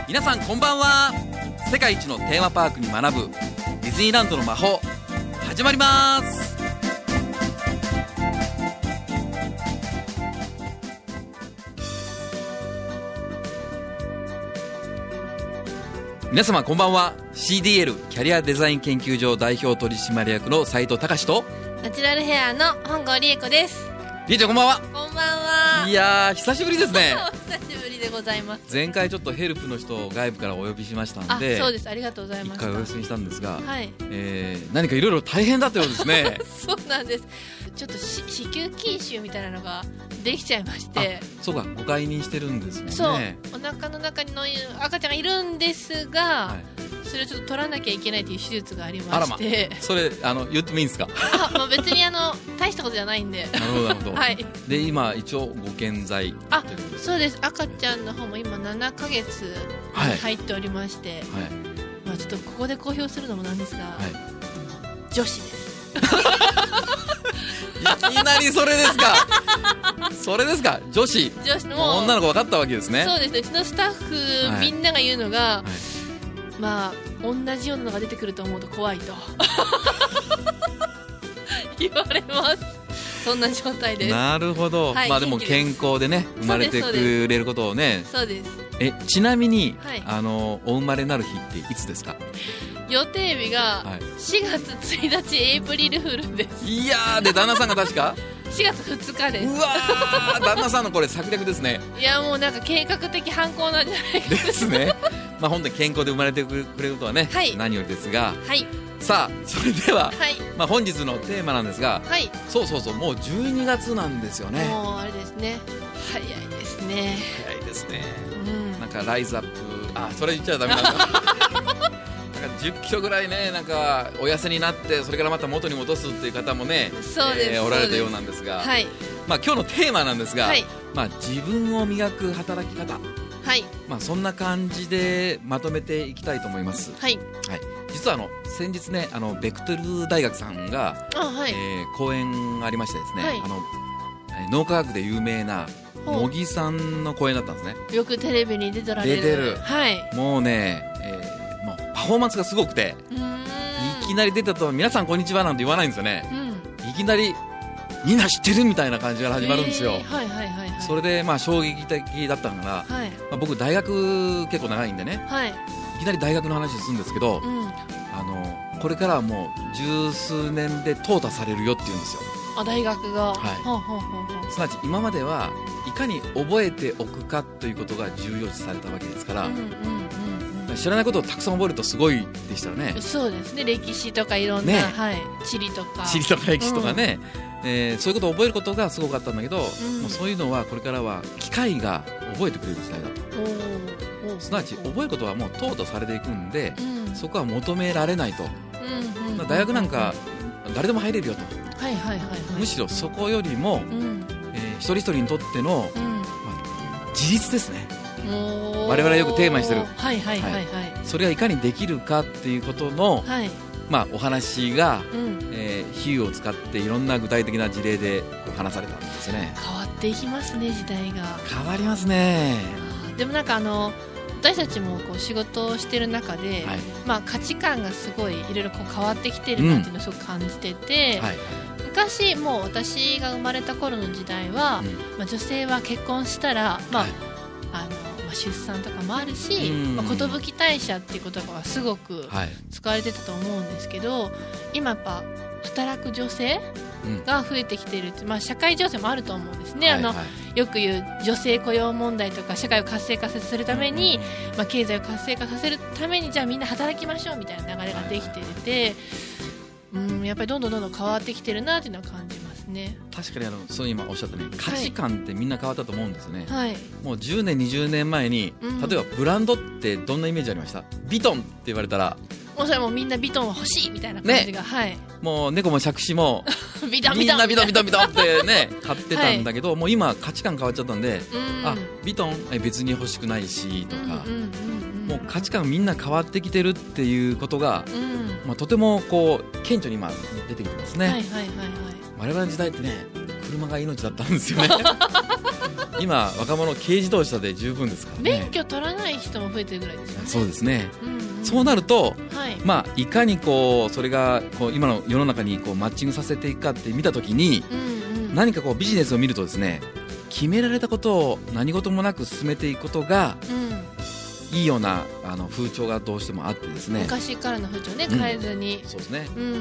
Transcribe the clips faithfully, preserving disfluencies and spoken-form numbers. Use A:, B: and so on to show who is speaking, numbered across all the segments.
A: 皆さんこんばんは。世界一のテーマパークに学ぶディズニーランドの魔法始まります。皆様こんばんは。 シーディーエル キャリアデザイン研究所代表取締役の斉藤隆と
B: ナチュラルヘアの本郷理恵子です。
A: りえちゃんこんばんは。
B: こんばんは。
A: いやー久しぶりですね
B: お久しぶりでございます。
A: 前回ちょっとヘルプの人を外部からお呼びしましたんで、
B: あ、そうです、ありがとうございました。
A: 一回お休みしたんですが、
B: はい、
A: えー、何かいろいろ大変だったようですね
B: そうなんです。ちょっとし子宮筋腫みたいなのができちゃいまして。
A: そうか、ご解任してるんですもんね。
B: そう、お腹の中にの赤ちゃんがいるんですが、はい、それをちょっと取らなきゃいけないという手術がありまして。
A: あら、ま、それあの言ってもいいんですか？
B: あ、まあ、別にあの大したことじゃないんで。なるほどなるほど、はい、で
A: 今一応ご健在。
B: あ、そうです。赤ちゃんの方も今ななかげつに入っておりまして、はいはい、まあ、ちょっとここで公表するのもなんですが、はい、女子です
A: いきなりそれですかそれですか、女子。
B: 女子もう
A: 女の子分かったわけですね。
B: そうですね。うちのスタッフ、はい、みんなが言うのが、はい、まあ同じようなのが出てくると思うと怖いと言われます。そんな状態です。
A: なるほど、はい、まあでも健康でね生まれてくれることをね。
B: そうです。
A: え、ちなみに、はい、あのお生まれになる日っていつですか？
B: 予定日がしがつついたち、エイプリルフルです。
A: いやー、で旦那さんが確か
B: しがつふつかです。
A: うわー、旦那さんのこれ策略ですね。
B: いや、もうなんか計画的犯行なんじゃないか
A: ですね。まあ本当に健康で生まれてくれることはね、はい、何よりですが、はい、さあそれでは、はい、まあ、本日のテーマなんですが、はい、そうそうそう、もうじゅうにがつなんですよね。
B: もうあれですね、早いですね。
A: 早いですね、
B: うん、
A: なんかライズアップ、あ、それ言っちゃダメなんだなんかじゅっキロぐらいね、なんかお痩せになってそれからまた元に戻すっていう方もね、
B: そうです、
A: えー、おられたようなんですが、
B: はい、まあ、
A: 今日のテーマなんですが、はい、まあ、自分を磨く働き方、
B: はい、
A: まあ、そんな感じでまとめていきたいと思います。
B: はい、
A: はい、実はあの先日ね、あのベクトル大学さんが、あ、はい、えー、講演がありましてですね、はい、あの脳科学で有名な茂木さんの講演だったんですね。
B: よくテレビに出てられる。
A: 出てる、
B: はい、
A: もうね、えー、もうパフォーマンスがすごくて、いきなり出たと皆さんこんにちはなんて言わないんですよね、うん、いきなりみんな知ってるみたいな感じから始まるんですよ、えーはいはいはいはい、それでまあ衝撃的だったのが、はい、まあ、僕大学結構長いんでね、はい、いきなり大学の話するんですけど、うん、あのこれからはもう十数年で淘汰されるよって言うんですよ。
B: あ、大学が、はい、ほうほうほうほう。
A: すなわち今まではいかに覚えておくかということが重要視されたわけですから、うんうんうん、知らないことをたくさん覚えるとすごいでしたよね。
B: そうですね、歴史とかいろんな、ね、はい、地理とか
A: 地理とか歴史とかね、うん、えー、そういうことを覚えることがすごかったんだけど、うん、もうそういうのはこれからは機械が覚えてくれる時代だと。すなわち覚えることはもう淘汰されていくんで、うん、そこは求められないと、うんうん、大学なんか誰でも入れるよと、はいはいはいはい、むしろそこよりも、うん、えー、一人一人にとっての、うん、まあ、自立ですね。我々よくテーマにしてる、はいはいはいはい、それがいかにできるかっていうことの、はい、まあ、お話が、うん、えー、比喩を使っていろんな具体的な事例で話されたんですね。
B: 変わっていきますね、時代が。
A: 変わりますね。
B: でもなんかあの私たちもこう仕事をしている中で、はい、まあ、価値観がすごいいろいろこう変わってきてるなっていうのをすごく感じてて、うん、はい、昔もう私が生まれた頃の時代は、うん、まあ、女性は結婚したら、まあ、はい、あのまあ、出産とかもあるし、まあ、寿退社っていう言葉がすごく使われてたと思うんですけど、はい、今やっぱ働く女性が増えてきているって、まあ、社会情勢もあると思うんですね、はいはい、あのよく言う女性雇用問題とか社会を活性化させるために、うん、まあ、経済を活性化させるためにじゃあみんな働きましょうみたいな流れができていて、はいはい、うん、やっぱりどんどんどんどん変わってきてるなっていうのは感じますね。
A: 確かにあのそう今おっしゃったね、価値観ってみんな変わったと思うんですよね、はい、もうじゅうねんにじゅうねんまえに、うん、例えばブランドってどんなイメージありました？ビトンって言われたら
B: もうそれもみんなビトンは欲しいみたいな感じが、ね、はい、
A: もう猫も杓子も
B: ビトン
A: みんなビトンビトンビトンってね買ってたんだけど、はい、もう今価値観変わっちゃったんで、うん、あ、ビトンえ別に欲しくないしとか、うんうんうんうん、もう価値観みんな変わってきてるっていうことが、うん、まあ、とてもこう顕著に今出てきてますね、はいはいはいはい、我々の時代ってね車が命だったんですよね今若者軽自動車で十分ですからね。
B: 免許取らない人も増えてるぐらいですよね。
A: そうですね、
B: うんうん、
A: そうなると、
B: はい、
A: まあ、いかにこうそれがこう今の世の中にこうマッチングさせていくかって見たときに、
B: うんうん、
A: 何かこうビジネスを見るとですね、決められたことを何事もなく進めていくことが、うん、いいようなあの風潮がどうしてもあってですね、
B: 昔からの風潮ね、変えずに、
A: うん、そうですね、
B: うんうん、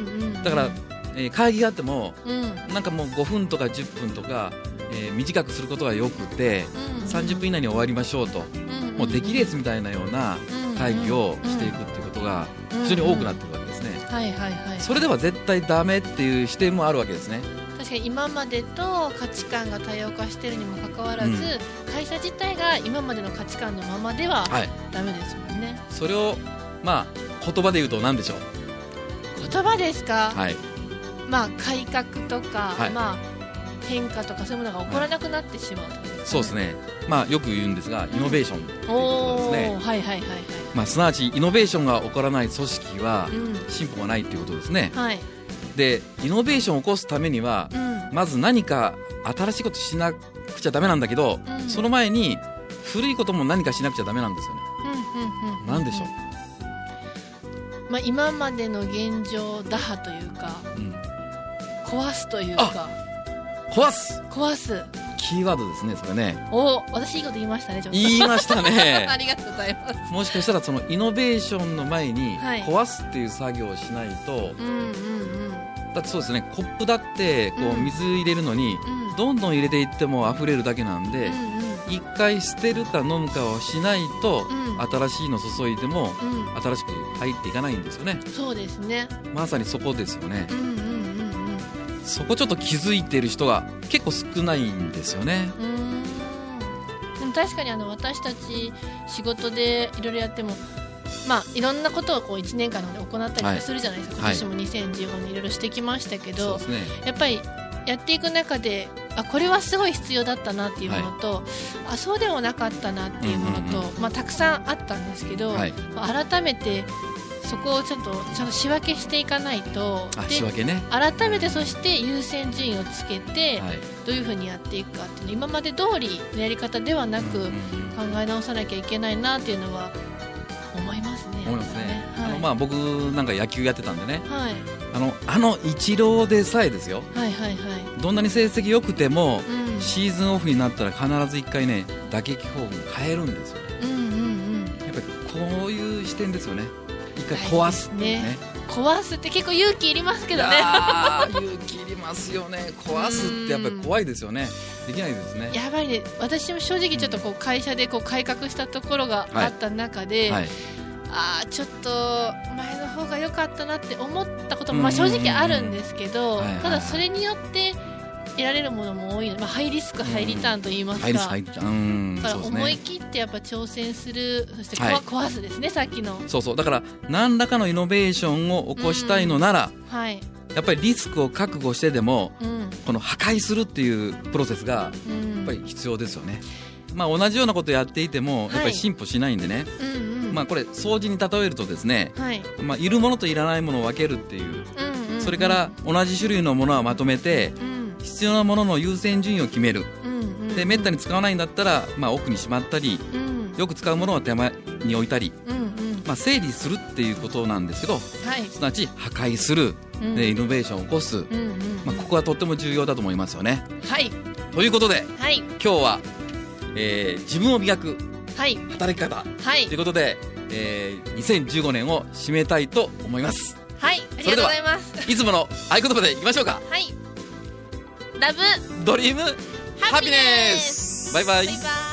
A: だから、えー、会議があっても、
B: うん、
A: なんかもうごふんとかじゅっぷんとか、えー、短くすることがよくて、うんうん、さんじゅっぷん以内に終わりましょうと、うんうん、もう出来レースみたいなような会議をしていくっていうことが非常に多くなっているわけですね。それでは絶対ダメっていう視点もあるわけですね。
B: 確かに今までと価値観が多様化しているにもかかわらず、うん、会社自体が今までの価値観のままではダメですもんね、はい、
A: それを、まあ、言葉で言うと何でしょう。
B: 言葉ですか、
A: はい、
B: まあ、改革とか、はい、まあ、変化とかそういうものが起こらなくなってしまうということですかね。
A: そうですね、まあ、よく言うんですが、イノベーションということですね、
B: はいはいはいはい、
A: まあ、すなわちイノベーションが起こらない組織は進歩がないということですね、
B: うん、はい、
A: でイノベーションを起こすためには、うん、まず何か新しいことしなくちゃダメなんだけど、うん、その前に古いことも何かしなくちゃダメなんですよね、うんうんうん、なんでしょう。
B: まあ、今までの現状打破というか、うん、壊すというか、
A: 壊す
B: 壊す
A: キーワードですね、それね。
B: お、私いいこと言いましたね、ちょっと
A: 言いましたね
B: ありがとうございます。
A: もしかしたらそのイノベーションの前に壊すっていう作業をしないと、はい、うんうんうん、だってそうですね、コップだってこう水入れるのに、うん、どんどん入れていっても溢れるだけなんで、うんうん、一回捨てるか飲むかをしないと、うん、新しいの注いでも、うん、新しく入っていかないんですよね。
B: そうですね、
A: まさにそこですよね、
B: うんうんうんうん、
A: そこちょっと気づいている人が結構少ないんですよね。
B: うーん、でも確かにあの私たち仕事でいろいろやっても、まあ、いろんなことをこういちねんかんので行ったりするじゃないですか、はい、今年もにせんじゅうごねんいろいろしてきましたけど、
A: そうですね、
B: やっぱりやっていく中で、あ、これはすごい必要だったなっていうものと、はい、あ、そうでもなかったなっていうものと、うんうんうん、まあ、たくさんあったんですけど、はい、まあ、改めてそこをちょっとちゃんと仕分けしていかないと、
A: あ、仕分けね、
B: 改めてそして優先順位をつけて、はい、どういうふうにやっていくかっていうの、今まで通りのやり方ではなく、うんうんうん、考え直さなきゃいけないなっていうのは思いますね。
A: 思いますね、はい、あのまあ、僕なんか野球やってたんでね、
B: はい、
A: あのあのイチローでさえですよ、
B: はいはいはい、
A: どんなに成績良くても、
B: うん、
A: シーズンオフになったら必ずいっかいね、打撃フォーム変えるんですよね、
B: うんうんうん、
A: やっぱりこういう視点ですよね。一回壊すっていうね、ね、
B: 壊すって結構勇気いりますけどね。
A: 勇気いりますよね。壊すってやっぱり怖いですよね。できないですね。
B: やばいね。私も正直ちょっとこう会社でこう改革したところがあった中で、はいはい、あーちょっと前の方が良かったなって思ったこともまあ正直あるんですけど、ただそれによって得られるものも多いので、まあ、ハイリスクハイリターンと言いますか、
A: ハイリスクハイリターン、うん、
B: だから思い切ってやっぱ挑戦する、そして壊、はい、壊すですね、さっきの。
A: そうそう、だから何らかのイノベーションを起こしたいのなら、
B: うん、はい、
A: やっぱりリスクを覚悟してでも、
B: うん、
A: この破壊するっていうプロセスがやっぱり必要ですよね、うん、まあ、同じようなことをやっていてもやっぱり進歩しないんでね、はい、うんうん、まあ、これ掃除に例えるとですね、はい、まあ、いるものといらないものを分けるっていう、うんうんうん、それから同じ種類のものはまとめて、うん、必要なものの優先順位を決める、うんうんうん、でめったに使わないんだったら、まあ、奥にしまったり、うん、よく使うものは手前に置いたり、うんうん、まあ、整理するっていうことなんですけど、はい、すなわち破壊する、うん、でイノベーションを起こす、うんうんうん、まあ、ここはとっても重要だと思いますよね。
B: はい、
A: ということで、
B: はい、
A: 今日は、えー、自分を磨く働き方、はい、ということで、えー、にせんじゅうごねんを締めたいと思います。
B: はい、ありがとうございます。
A: いつもの合言葉でいきましょうか。
B: はい、ラブ
A: ドリームハピネス。バイバイ。
B: バイバイ。